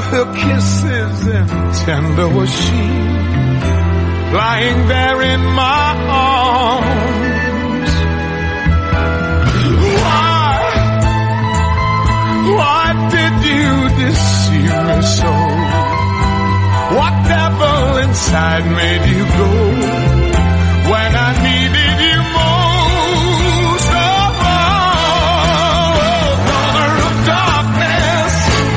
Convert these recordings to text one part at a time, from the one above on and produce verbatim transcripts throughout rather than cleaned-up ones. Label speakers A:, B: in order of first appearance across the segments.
A: her kisses and tender was she, lying there in my arms. Why, why did you deceive me so? What devil inside made you go when I needed you most? Oh, daughter of darkness,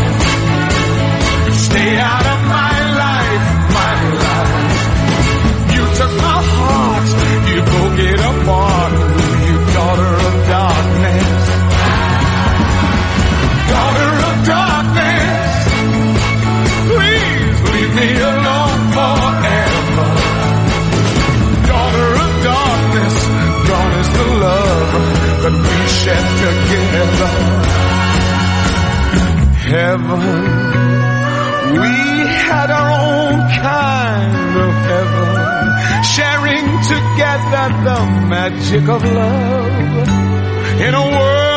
A: stay out of my life, my life. You took my heart, you broke it apart, you daughter of darkness. Daughter of darkness, please leave me alone forever. Daughter of darkness, gone is the love that we shared together. Heaven, we had our own kind of heaven, sharing together the magic of love in a world